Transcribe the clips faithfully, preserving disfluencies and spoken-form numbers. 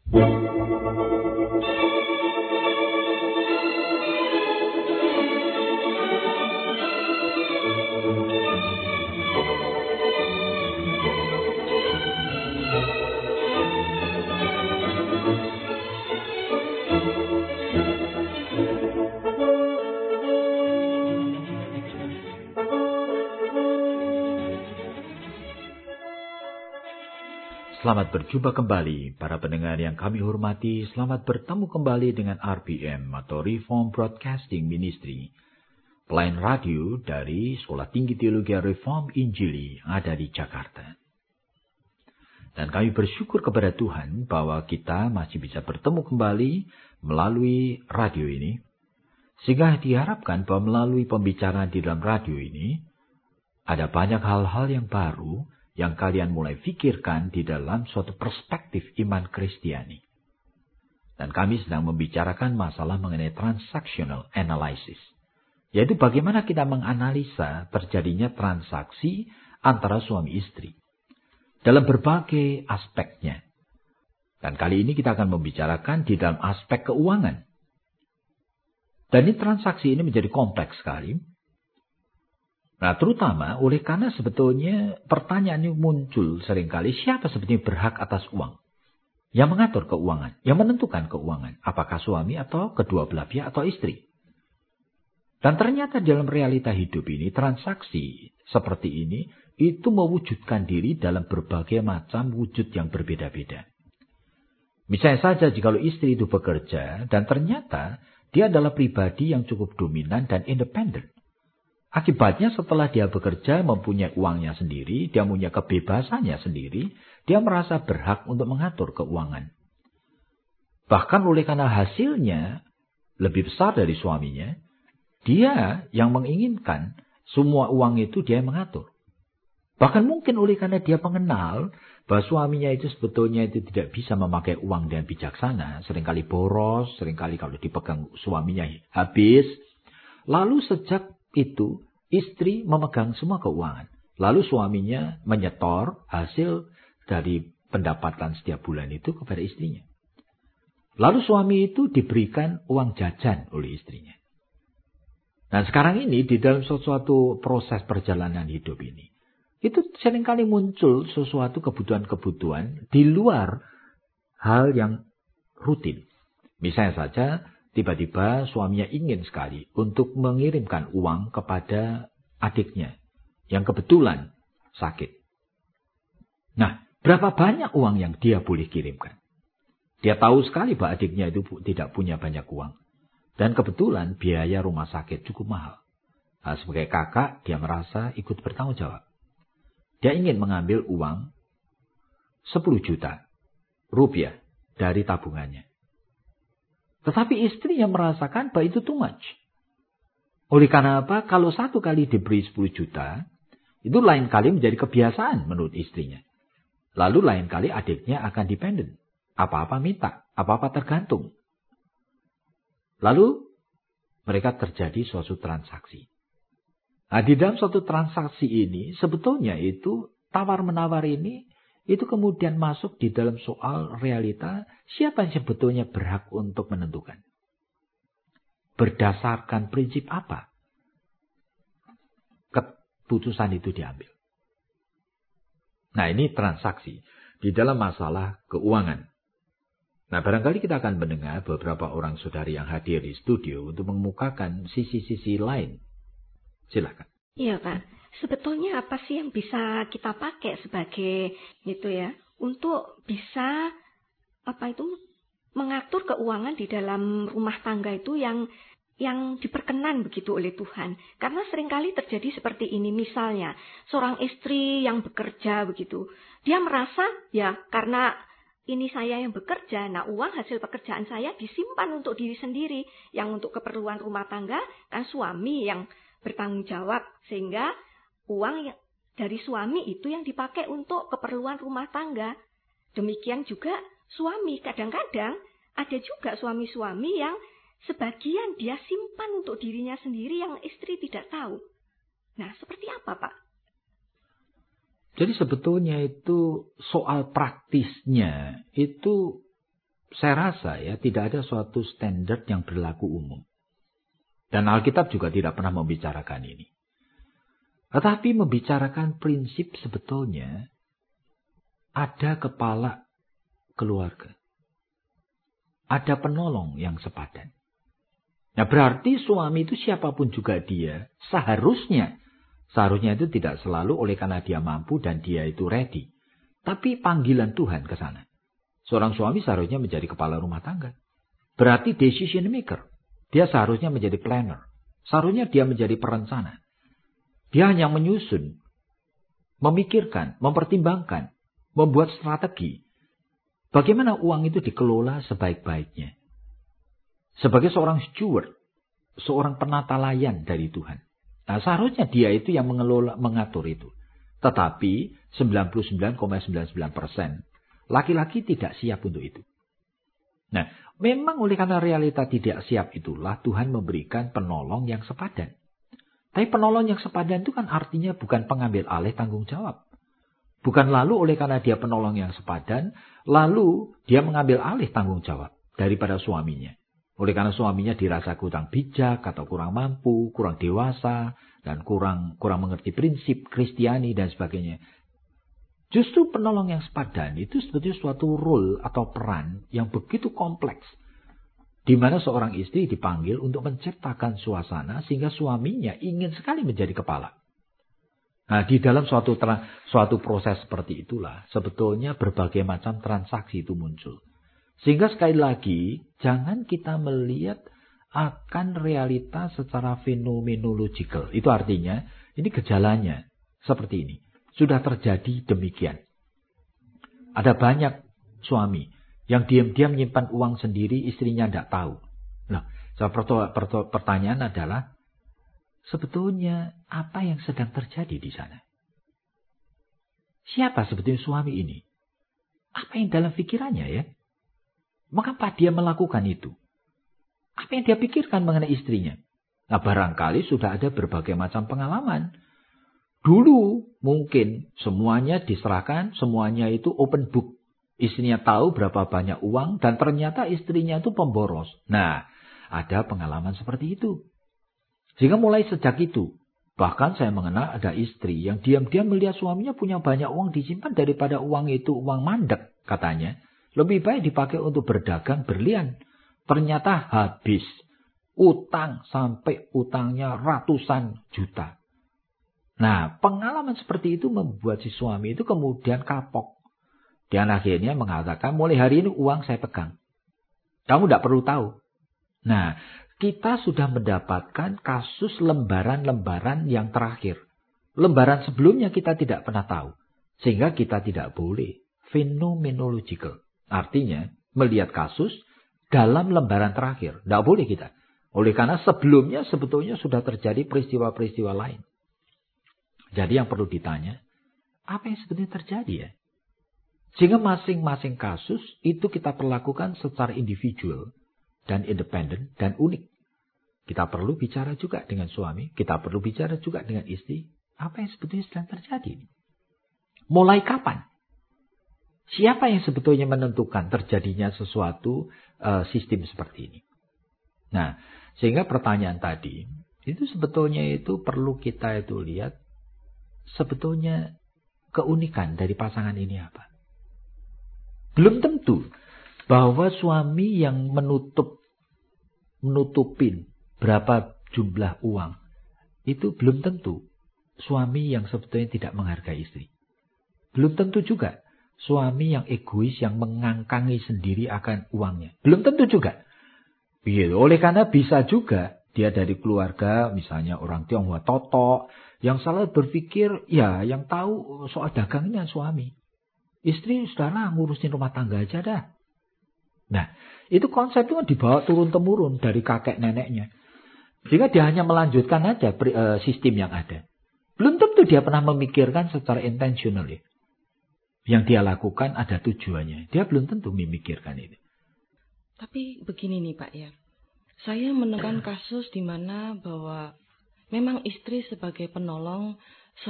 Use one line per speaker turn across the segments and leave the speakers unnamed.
Selamat berjumpa kembali, para pendengar yang kami hormati. Selamat bertemu kembali dengan R B M atau Reform Broadcasting Ministry, pelayan radio dari Sekolah Tinggi Teologi Reform Injili yang ada di Jakarta. Dan kami bersyukur kepada Tuhan bahwa kita masih bisa bertemu kembali melalui radio ini, sehingga diharapkan bahwa melalui pembicaraan di dalam radio ini, ada banyak hal-hal yang baru yang kalian mulai pikirkan di dalam suatu perspektif iman Kristiani. Dan kami sedang membicarakan masalah mengenai transactional analysis, yaitu bagaimana kita menganalisa terjadinya transaksi antara suami istri dalam berbagai aspeknya. Dan kali ini kita akan membicarakan di dalam aspek keuangan. Dan ini transaksi ini menjadi kompleks sekali. Nah, terutama oleh karena sebetulnya pertanyaan ini muncul seringkali, siapa sebetulnya berhak atas uang? Yang mengatur keuangan, yang menentukan keuangan. Apakah suami atau kedua belah pihak atau istri? Dan ternyata dalam realita hidup ini, transaksi seperti ini, itu mewujudkan diri dalam berbagai macam wujud yang berbeda-beda. Misalnya saja jika istri itu bekerja, dan ternyata dia adalah pribadi yang cukup dominan dan independen. Akibatnya setelah dia bekerja mempunyai uangnya sendiri, dia punya kebebasannya sendiri, dia merasa berhak untuk mengatur keuangan. Bahkan oleh karena hasilnya lebih besar dari suaminya, dia yang menginginkan semua uang itu dia yang mengatur. Bahkan mungkin oleh karena dia mengenal bahwa suaminya itu sebetulnya itu tidak bisa memakai uang dengan bijaksana, seringkali boros, seringkali kalau dipegang suaminya habis. Lalu sejak itu istri memegang semua keuangan. Lalu suaminya menyetor hasil dari pendapatan setiap bulan itu kepada istrinya. Lalu suami itu diberikan uang jajan oleh istrinya. Dan sekarang ini di dalam sesuatu proses perjalanan hidup ini, itu seringkali muncul sesuatu kebutuhan-kebutuhan di luar hal yang rutin. Misalnya saja, tiba-tiba suaminya ingin sekali untuk mengirimkan uang kepada adiknya yang kebetulan sakit. Nah, berapa banyak uang yang dia boleh kirimkan? Dia tahu sekali bahwa adiknya itu tidak punya banyak uang. Dan kebetulan biaya rumah sakit cukup mahal. Nah, sebagai kakak, dia merasa ikut bertanggung jawab. Dia ingin mengambil uang sepuluh juta rupiah dari tabungannya. Tetapi istri yang merasakan bahwa itu too much. Oleh karena apa? Kalau satu kali diberi sepuluh juta, itu lain kali menjadi kebiasaan menurut istrinya. Lalu lain kali adiknya akan dependen. Apa-apa minta, apa-apa tergantung. Lalu mereka terjadi suatu transaksi. Nah, di dalam suatu transaksi ini, sebetulnya itu tawar-menawar ini, itu kemudian masuk di dalam soal realita, siapa yang sebetulnya berhak untuk menentukan. Berdasarkan prinsip apa keputusan itu diambil. Nah, ini transaksi di dalam masalah keuangan. Nah, barangkali kita akan mendengar beberapa orang saudari yang hadir di studio untuk mengemukakan sisi-sisi lain. Silakan.
Iya, Pak. Sebetulnya apa sih yang bisa kita pakai sebagai gitu ya, untuk bisa apa itu mengatur keuangan di dalam rumah tangga itu yang yang diperkenan begitu oleh Tuhan. Karena seringkali terjadi seperti ini, misalnya seorang istri yang bekerja begitu, dia merasa ya karena ini saya yang bekerja, nah uang hasil pekerjaan saya disimpan untuk diri sendiri, yang untuk keperluan rumah tangga kan suami yang bertanggung jawab, sehingga uang dari suami itu yang dipakai untuk keperluan rumah tangga. Demikian juga suami, kadang-kadang ada juga suami-suami yang sebagian dia simpan untuk dirinya sendiri yang istri tidak tahu. Nah, seperti apa, Pak?
Jadi sebetulnya itu soal praktisnya itu saya rasa ya tidak ada suatu standar yang berlaku umum. Dan Alkitab juga tidak pernah membicarakan ini. Tetapi membicarakan prinsip sebetulnya ada kepala keluarga. Ada penolong yang sepadan. Nah berarti suami itu siapapun juga dia seharusnya. Seharusnya itu tidak selalu oleh karena dia mampu dan dia itu ready. Tapi panggilan Tuhan ke sana. Seorang suami seharusnya menjadi kepala rumah tangga. Berarti decision maker. Dia seharusnya menjadi planner. Seharusnya dia menjadi perencana. Dia hanya menyusun, memikirkan, mempertimbangkan, membuat strategi. Bagaimana uang itu dikelola sebaik-baiknya. Sebagai seorang steward, seorang penata layan dari Tuhan. Nah seharusnya dia itu yang mengelola, mengatur itu. Tetapi sembilan puluh sembilan koma sembilan sembilan persen laki-laki tidak siap untuk itu. Nah, memang oleh karena realita tidak siap itulah Tuhan memberikan penolong yang sepadan. Tapi penolong yang sepadan itu kan artinya bukan pengambil alih tanggung jawab. Bukan lalu oleh karena dia penolong yang sepadan, lalu dia mengambil alih tanggung jawab daripada suaminya. Oleh karena suaminya dirasa kurang bijak atau kurang mampu, kurang dewasa, dan kurang kurang mengerti prinsip Kristiani dan sebagainya. Justru penolong yang sepadan itu sebetulnya suatu role atau peran yang begitu kompleks. Di mana seorang istri dipanggil untuk menciptakan suasana sehingga suaminya ingin sekali menjadi kepala. Nah, di dalam suatu suatu proses seperti itulah sebetulnya berbagai macam transaksi itu muncul. Sehingga sekali lagi jangan kita melihat akan realita secara fenomenological. Itu artinya ini gejalanya seperti ini. Sudah terjadi demikian. Ada banyak suami yang diam-diam menyimpan uang sendiri, istrinya tidak tahu. Nah, pertanyaan adalah, sebetulnya apa yang sedang terjadi di sana? Siapa sebetulnya suami ini? Apa yang dalam pikirannya ya? Mengapa dia melakukan itu? Apa yang dia pikirkan mengenai istrinya? Nah, barangkali sudah ada berbagai macam pengalaman. Dulu mungkin semuanya diserahkan, semuanya itu open book. Istrinya tahu berapa banyak uang dan ternyata istrinya itu pemboros. Nah, ada pengalaman seperti itu. Sehingga mulai sejak itu, bahkan saya mengenal ada istri yang diam-diam melihat suaminya punya banyak uang disimpan daripada uang itu uang mandek katanya. Lebih baik dipakai untuk berdagang berlian. Ternyata habis. Utang sampai utangnya ratusan juta. Nah, pengalaman seperti itu membuat si suami itu kemudian kapok. Dan akhirnya mengatakan, mulai hari ini uang saya pegang. Kamu tidak perlu tahu. Nah, kita sudah mendapatkan kasus lembaran-lembaran yang terakhir. Lembaran sebelumnya kita tidak pernah tahu. Sehingga kita tidak boleh phenomenological. Artinya, melihat kasus dalam lembaran terakhir. Tidak boleh kita. Oleh karena sebelumnya sebetulnya sudah terjadi peristiwa-peristiwa lain. Jadi yang perlu ditanya, apa yang sebenarnya terjadi ya? Sehingga masing-masing kasus itu kita perlakukan secara individual dan independen dan unik. Kita perlu bicara juga dengan suami, kita perlu bicara juga dengan istri. Apa yang sebetulnya sedang terjadi? Mulai kapan? Siapa yang sebetulnya menentukan terjadinya sesuatu uh, sistem seperti ini? Nah, sehingga pertanyaan tadi, itu sebetulnya itu perlu kita itu lihat, sebetulnya keunikan dari pasangan ini apa? Belum tentu bahwa suami yang menutup menutupin berapa jumlah uang itu belum tentu suami yang sebetulnya tidak menghargai istri. Belum tentu juga suami yang egois yang mengangkangi sendiri akan uangnya. Belum tentu juga. Begitu. Oleh karena bisa juga dia dari keluarga misalnya orang Tionghoa totok yang selalu berpikir, ya yang tahu soal dagangnya suami. Istri sudahlah ngurusin rumah tangga aja dah. Nah, itu konsep itu dibawa turun-temurun dari kakek neneknya. Sehingga dia hanya melanjutkan aja sistem yang ada. Belum tentu dia pernah memikirkan secara intentional ya. Yang dia lakukan ada tujuannya. Dia belum tentu memikirkan itu.
Tapi begini nih Pak ya. Saya menemukan kasus di mana bahwa memang istri sebagai penolong,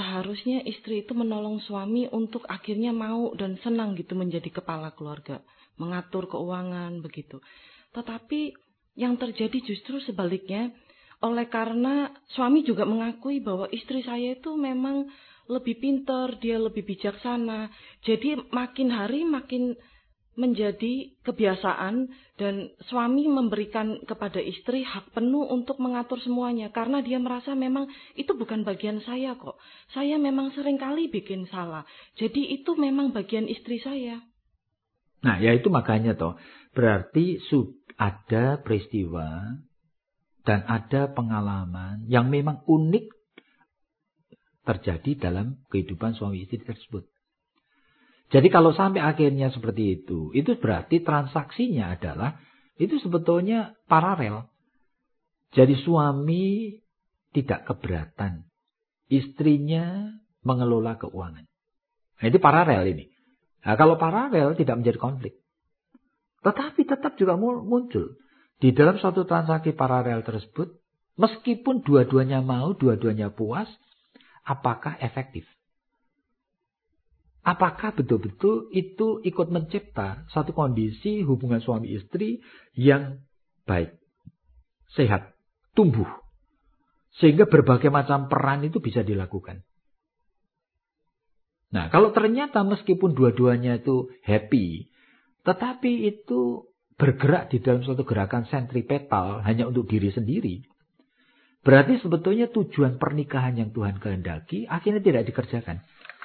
seharusnya istri itu menolong suami untuk akhirnya mau dan senang gitu menjadi kepala keluarga. mengatur keuangan begitu. Tetapi yang terjadi justru sebaliknya, oleh karena suami juga mengakui bahwa istri saya itu memang lebih pintar, dia lebih bijaksana. Jadi makin hari makin menjadi kebiasaan dan suami memberikan kepada istri hak penuh untuk mengatur semuanya. Karena dia merasa memang itu bukan bagian saya kok. Saya memang seringkali bikin salah. Jadi itu memang bagian istri saya.
Nah, ya itu makanya toh. Berarti ada peristiwa dan ada pengalaman yang memang unik terjadi dalam kehidupan suami istri tersebut. Jadi kalau sampai akhirnya seperti itu, itu berarti transaksinya adalah, itu sebetulnya paralel. Jadi suami tidak keberatan, istrinya mengelola keuangan. Nah, itu paralel ini. Nah, kalau paralel tidak menjadi konflik. Tetapi tetap juga muncul. Di dalam suatu transaksi paralel tersebut, meskipun dua-duanya mau, dua-duanya puas, apakah efektif? Apakah betul-betul itu ikut mencipta satu kondisi hubungan suami istri yang baik, sehat, tumbuh. Sehingga berbagai macam peran itu bisa dilakukan. Nah, kalau ternyata meskipun dua-duanya itu happy, tetapi itu bergerak di dalam suatu gerakan sentripetal hanya untuk diri sendiri, berarti sebetulnya tujuan pernikahan yang Tuhan kehendaki akhirnya tidak dikerjakan.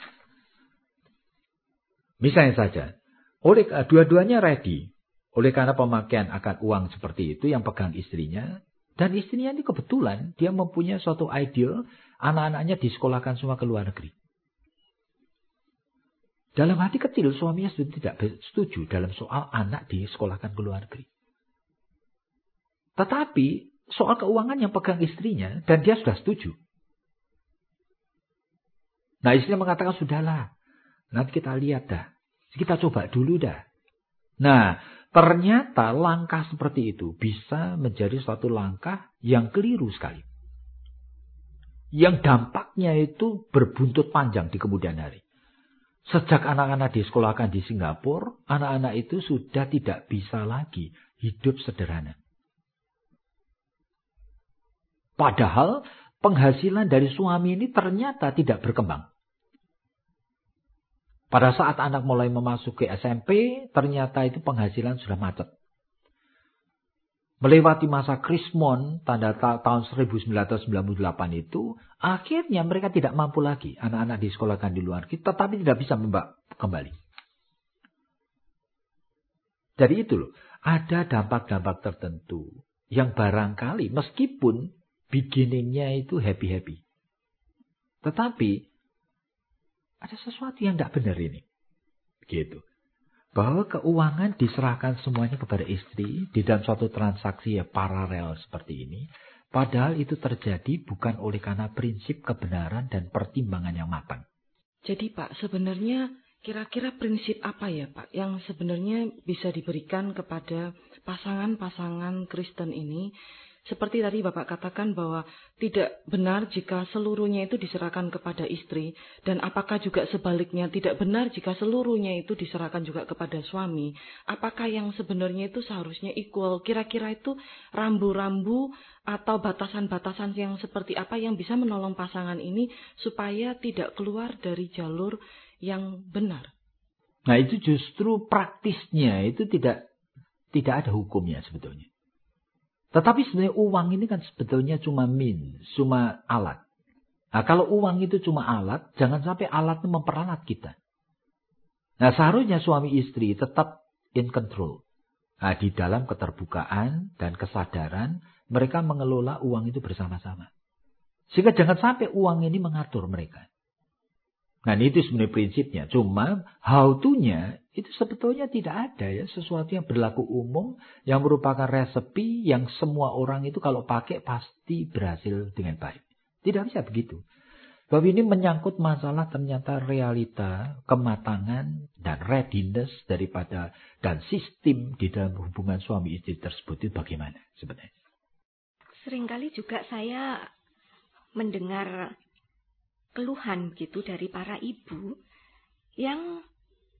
Misalnya saja, oleh dua-duanya ready, oleh karena pemakaian akan uang seperti itu yang pegang istrinya, dan istrinya ini kebetulan dia mempunyai suatu ideal, anak-anaknya disekolahkan semua ke luar negeri. Dalam hati kecil suaminya sudah tidak setuju dalam soal anak disekolahkan ke luar negeri. Tetapi soal keuangan yang pegang istrinya dan dia sudah setuju. Nah, istrinya mengatakan sudahlah, nanti kita lihat dah. Kita coba dulu dah. Nah, ternyata langkah seperti itu bisa menjadi suatu langkah yang keliru sekali. Yang dampaknya itu berbuntut panjang di kemudian hari. Sejak anak-anak disekolahkan di Singapura, anak-anak itu sudah tidak bisa lagi hidup sederhana. Padahal penghasilan dari suami ini ternyata tidak berkembang. Pada saat anak mulai memasuki S M P, ternyata itu penghasilan sudah macet. Melewati masa Krismon, tanda ta tahun seribu sembilan ratus sembilan puluh delapan itu, akhirnya mereka tidak mampu lagi. Anak-anak disekolahkan di luar negeri, tetapi tidak bisa membawa kembali. Jadi itu loh, ada dampak-dampak tertentu yang barangkali meskipun beginningnya itu happy-happy. Tetapi ada sesuatu yang tidak benar ini. Gitu. Bahwa keuangan diserahkan semuanya kepada istri di dalam suatu transaksi ya paralel seperti ini. Padahal itu terjadi bukan oleh karena prinsip kebenaran dan pertimbangan yang matang.
Jadi Pak, sebenarnya kira-kira prinsip apa ya Pak yang sebenarnya bisa diberikan kepada pasangan-pasangan Kristen ini? Seperti tadi Bapak katakan bahwa tidak benar jika seluruhnya itu diserahkan kepada istri. Dan apakah juga sebaliknya tidak benar jika seluruhnya itu diserahkan juga kepada suami. Apakah yang sebenarnya itu seharusnya equal? Kira-kira itu rambu-rambu atau batasan-batasan yang seperti apa yang bisa menolong pasangan ini supaya tidak keluar dari jalur yang benar?
Nah itu justru praktisnya itu tidak tidak ada hukumnya sebetulnya. Tetapi sebenarnya uang ini kan sebetulnya cuma means, cuma alat. Nah kalau uang itu cuma alat, jangan sampai alat itu memperalat kita. Nah seharusnya suami istri tetap in control. Nah di dalam keterbukaan dan kesadaran, mereka mengelola uang itu bersama-sama. Sehingga jangan sampai uang ini mengatur mereka. Nah itu sebenarnya prinsipnya. Cuma how to-nya itu sebetulnya tidak ada ya. Sesuatu yang berlaku umum. Yang merupakan resepi yang semua orang itu kalau pakai pasti berhasil dengan baik. Tidak bisa begitu. Bahwa ini menyangkut masalah ternyata realita, kematangan, dan readiness daripada dan sistem di dalam hubungan suami istri tersebut itu bagaimana sebenarnya.
Seringkali juga saya mendengar keluhan gitu dari para ibu yang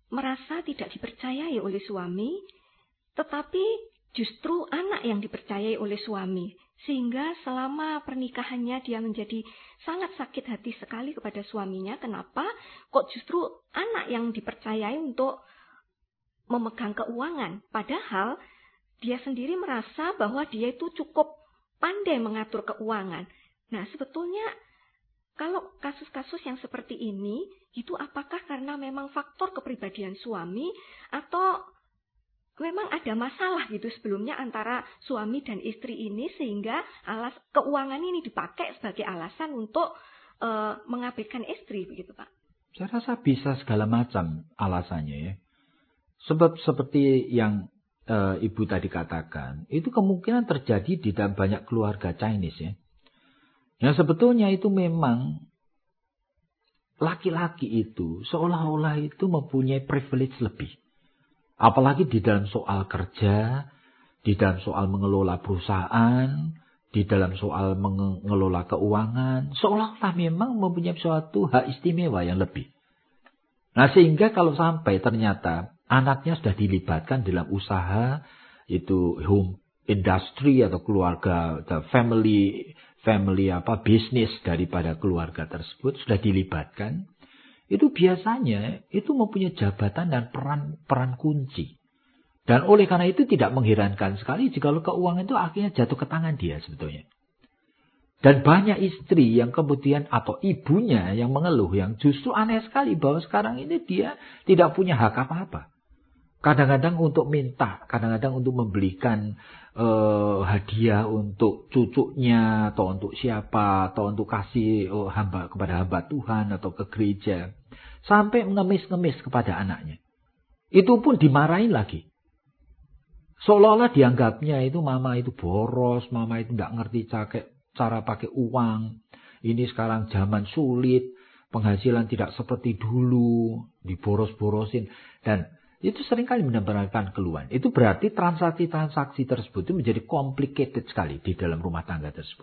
merasa tidak dipercayai oleh suami, tetapi justru anak yang dipercayai oleh suami. Sehingga selama pernikahannya dia menjadi sangat sakit hati sekali kepada suaminya. Kenapa? Kok justru anak yang dipercayai untuk memegang keuangan. Padahal dia sendiri merasa bahwa dia itu cukup pandai mengatur keuangan. Nah, sebetulnya kalau kasus-kasus yang seperti ini, itu apakah karena memang faktor kepribadian suami atau memang ada masalah gitu sebelumnya antara suami dan istri ini sehingga alas keuangan ini dipakai sebagai alasan untuk uh, mengabaikan istri, begitu Pak?
Saya rasa bisa segala macam alasannya ya. Sebab seperti yang uh, Ibu tadi katakan, itu kemungkinan terjadi di dalam banyak keluarga Chinese ya. Yang sebetulnya itu memang laki-laki itu seolah-olah itu mempunyai privilege lebih. Apalagi di dalam soal kerja, di dalam soal mengelola perusahaan, di dalam soal mengelola keuangan, seolah-olah memang mempunyai suatu hak istimewa yang lebih. Nah, sehingga kalau sampai ternyata anaknya sudah dilibatkan dalam usaha, itu home industry atau keluarga, family, family apa, bisnis daripada keluarga tersebut sudah dilibatkan, itu biasanya itu mempunyai jabatan dan peran peran kunci. Dan oleh karena itu tidak mengherankan sekali jika keuangan itu akhirnya jatuh ke tangan dia sebetulnya. Dan banyak istri yang kemudian atau ibunya yang mengeluh, yang justru aneh sekali bahwa sekarang ini dia tidak punya hak apa-apa. Kadang-kadang untuk minta, kadang-kadang untuk membelikan uh, hadiah untuk cucunya atau untuk siapa, atau untuk kasih oh, hamba kepada hamba Tuhan atau ke gereja. Sampai ngemis-ngemis kepada anaknya. Itu pun dimarahin lagi. Seolah-olah dianggapnya itu mama itu boros, mama itu tidak ngerti cara pakai uang. Ini sekarang zaman sulit, penghasilan tidak seperti dulu, diboros-borosin. Dan itu seringkali mendapatkan keluhan. Itu berarti transaksi-transaksi tersebut itu menjadi complicated sekali di dalam rumah tangga tersebut.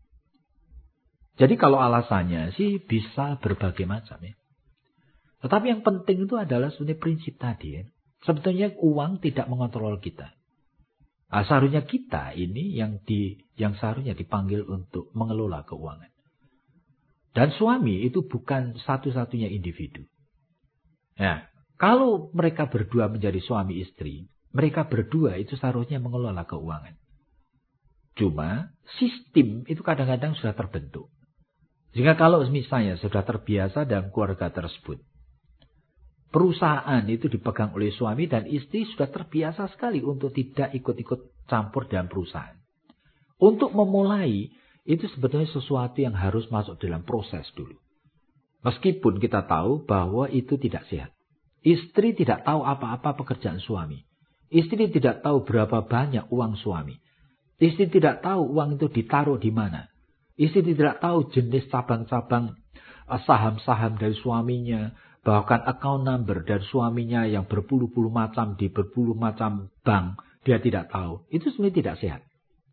Jadi kalau alasannya sih bisa berbagai macam ya. Tetapi yang penting itu adalah sebenarnya prinsip tadi ya. Sebetulnya uang tidak mengontrol kita. Nah, seharusnya kita ini yang di yang seharusnya dipanggil untuk mengelola keuangan. Dan suami itu bukan satu-satunya individu. Nah, kalau mereka berdua menjadi suami istri, mereka berdua itu seharusnya mengelola keuangan. Cuma sistem itu kadang-kadang sudah terbentuk. Sehingga kalau misalnya sudah terbiasa dalam keluarga tersebut, perusahaan itu dipegang oleh suami dan istri sudah terbiasa sekali untuk tidak ikut-ikut campur dalam perusahaan. Untuk memulai, itu sebetulnya sesuatu yang harus masuk dalam proses dulu. Meskipun kita tahu bahwa itu tidak sehat. Istri tidak tahu apa-apa pekerjaan suami. Istri tidak tahu berapa banyak uang suami. Istri tidak tahu uang itu ditaruh di mana. Istri tidak tahu jenis cabang-cabang saham-saham dari suaminya. Bahkan account number dari suaminya yang berpuluh-puluh macam di berpuluh macam bank. Dia tidak tahu. Itu sebenarnya tidak sehat.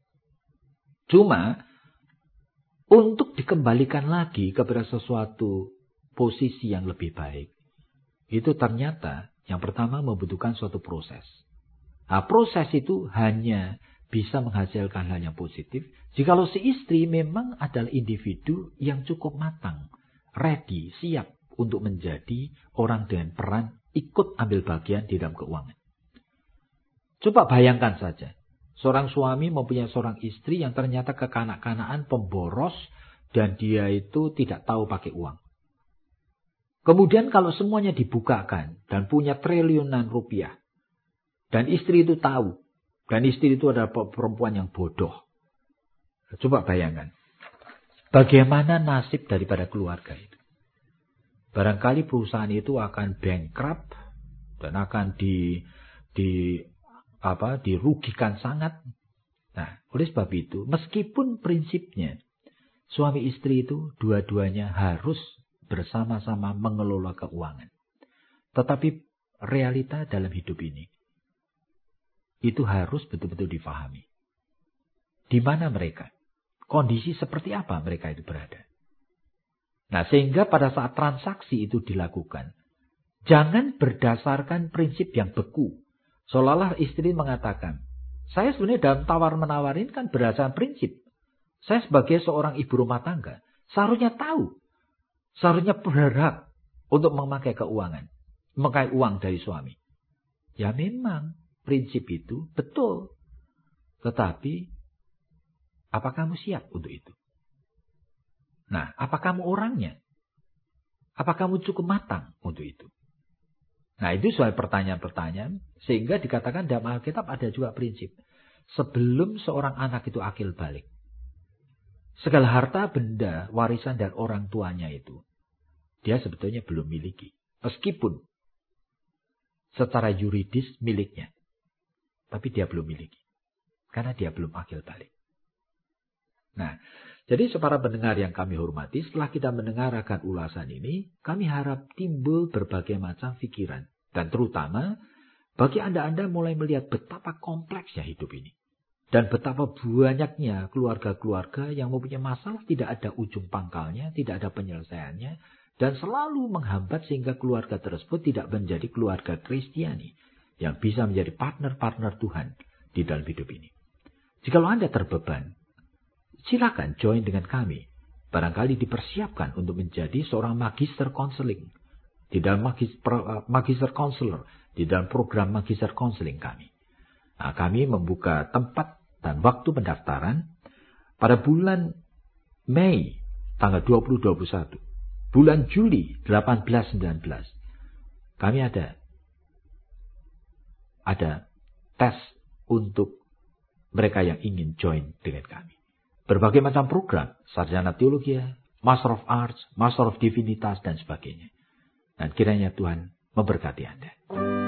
Cuma untuk dikembalikan lagi kepada sesuatu posisi yang lebih baik. Itu ternyata yang pertama membutuhkan suatu proses. Nah, proses itu hanya bisa menghasilkan hal yang positif. Jikalau si istri memang adalah individu yang cukup matang. Ready, siap. Untuk menjadi orang dengan peran ikut ambil bagian di dalam keuangan. Coba bayangkan saja. Seorang suami mempunyai seorang istri yang ternyata kekanak-kanaan pemboros. Dan dia itu tidak tahu pakai uang. Kemudian kalau semuanya dibukakan. Dan punya triliunan rupiah. Dan istri itu tahu. Dan istri itu adalah perempuan yang bodoh. Coba bayangkan. Bagaimana nasib daripada keluarga itu. Barangkali perusahaan itu akan bankrupt dan akan di, di apa dirugikan sangat. Nah, oleh sebab itu, meskipun prinsipnya suami istri itu dua-duanya harus bersama-sama mengelola keuangan. Tetapi realita dalam hidup ini itu harus betul-betul difahami. Di mana mereka? Kondisi seperti apa mereka itu berada? Nah, sehingga pada saat transaksi itu dilakukan, Jangan berdasarkan prinsip yang beku. Seolah-olah istri mengatakan, saya sebenarnya dalam tawar-menawar ini kan berdasarkan prinsip. Saya sebagai seorang ibu rumah tangga, seharusnya tahu. Seharusnya berhak untuk memakai keuangan. Memakai uang dari suami. Ya memang, prinsip itu betul. Tetapi, apa kamu siap untuk itu? Nah, apa kamu orangnya? Apa kamu cukup matang untuk itu? Nah, itu soal pertanyaan-pertanyaan. Sehingga dikatakan dalam Alkitab ada juga prinsip. Sebelum seorang anak itu akil balik. Segala harta, benda, warisan dan orang tuanya itu. Dia sebetulnya belum miliki. Meskipun secara yuridis miliknya. Tapi dia belum miliki. Karena dia belum akil balik. Nah, jadi para pendengar yang kami hormati, setelah kita mendengarkan ulasan ini, kami harap timbul berbagai macam pikiran. Dan terutama, bagi Anda-Anda mulai melihat betapa kompleksnya hidup ini. Dan betapa banyaknya keluarga-keluarga yang mempunyai masalah tidak ada ujung pangkalnya, tidak ada penyelesaiannya, dan selalu menghambat sehingga keluarga tersebut tidak menjadi keluarga Kristiani yang bisa menjadi partner-partner Tuhan di dalam hidup ini. Jikalau Anda terbeban, silakan join dengan kami. Barangkali dipersiapkan untuk menjadi seorang magister konseling. Di dalam magister, magister counselor. Di dalam program magister konseling kami. Nah, kami membuka tempat dan waktu pendaftaran pada bulan Mei tanggal dua puluh dua puluh satu. Bulan Juli delapan belas sembilan belas. Kami ada. Ada tes untuk mereka yang ingin join dengan kami. Berbagai macam program, sarjana teologi, Master of Arts, Master of Divinitas, dan sebagainya. Dan kiranya Tuhan memberkati Anda.